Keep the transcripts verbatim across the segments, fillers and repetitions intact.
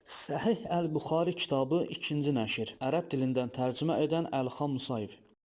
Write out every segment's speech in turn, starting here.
Səhih Əl-Buxari kitabı ikinci nəşr. Ərəb dilindən tərcümə edən Əlxan Musayev.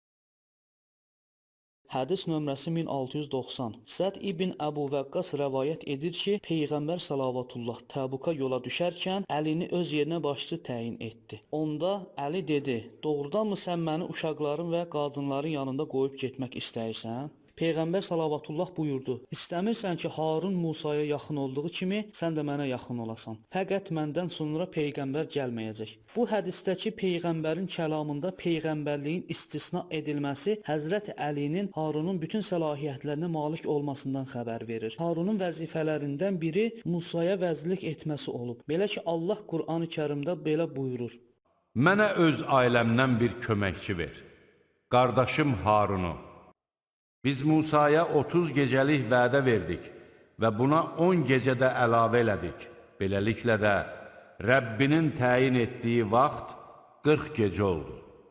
Hədis nömrəsi min altı yüz doxsan. Səd ibn Əbu Vəqqas rəvayət edir ki, Peyğəmbər salavatullah Təbuka yola düşərkən Əlini öz yerinə başçı təyin etdi. Onda Əli dedi: "Doğrudanmı sən məni uşaqların və qadınların yanında qoyub getmək istəyirsən?" Peyğəmbər salavatullah buyurdu: "İstəmirsən ki, Harun Musaya yaxın olduğu kimi sən də mənə yaxın olasan. Fəqət məndən sonra peyğəmbər gəlməyəcək." Bu hədisdəki peyğəmbərin kəlamında peyğəmbərliyin istisna edilməsi Həzrət Əlinin Harunun bütün səlahiyyətlərinə malik olmasından xəbər verir. Harunun vəzifələrindən biri Musaya vəzirlik etməsi olub. Belə ki, Allah Qur'an-ı-Kərimdə belə buyurur: "Mənə öz ailəmdən bir köməkçi ver, qardaşım Harunu. Biz Musaya otuz gecəlik vədə verdik və buna on gecə də əlavə elədik. Beləliklə də Rəbbinin təyin etdiyi vaxt qırx gecə oldu."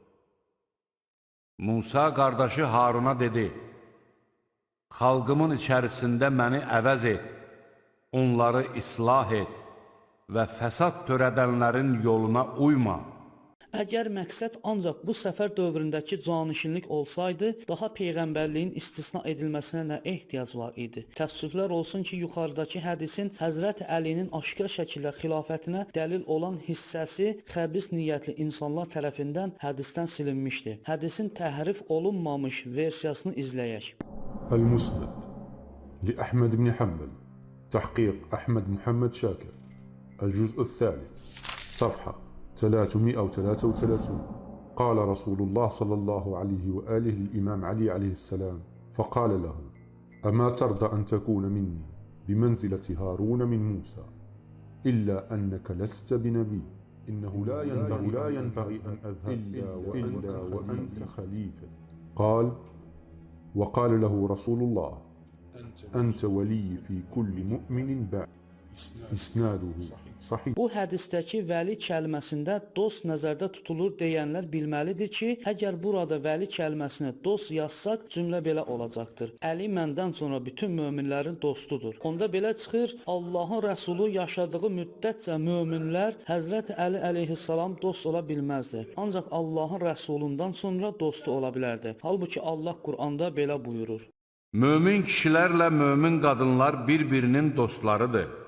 Musa qardaşı Haruna dedi: "Xalqımın içərisində məni əvəz et, onları islah et və fəsad törədənlərin yoluna uyma." Əgər məqsəd ancaq bu səfər dövründəki canişinlik olsaydı, daha peyğəmbərliyin istisna edilməsinə nə ehtiyac var idi? Təəssüflər olsun ki, yuxarıdakı hədisin Həzrət Əlinin aşkar şəkildə xilafətinə dəlil olan hissəsi xəbis niyyətli insanlar tərəfindən hədisdən silinmişdi. Hədisin təhrif olunmamış versiyasını izləyək. المسند لأحمد بن حنبل تحقيق أحمد محمد شاكر الجزء الثالث صفحة ثلاثمائة وثلاثة وثلاثين. قال رسول الله صلى الله عليه وآله الإمام علي عليه السلام فقال له: أما ترضى أن تكون مني بمنزلة هارون من موسى إلا أنك لست بنبي إنه لا ينبغي, لا ينبغي أن أذهب إلا وأنت, وأنت خليفة. قال: وقال له رسول الله: أنت ولي في كل مؤمن بعد. İsnaduhu sahih. Bu hədisdəki vəli kəlməsində dost nəzərdə tutulur deyənlər bilməlidir ki, əgər burada vəli kəlməsini dost yazsaq, cümlə belə olacaqdır: Əli məndən sonra bütün möminlərin dostudur. Onda belə çıxır, Allahın Rəsulu yaşadığı müddətcə möminlər Həzrət Əli əleyhissalam dost ola bilməzdi. Ancaq Allahın Rəsulundan sonra dostu ola bilərdi. Halbuki Allah Qur'anda belə buyurur: Mömin kişilərlə mömin qadınlar bir-birinin dostlarıdır.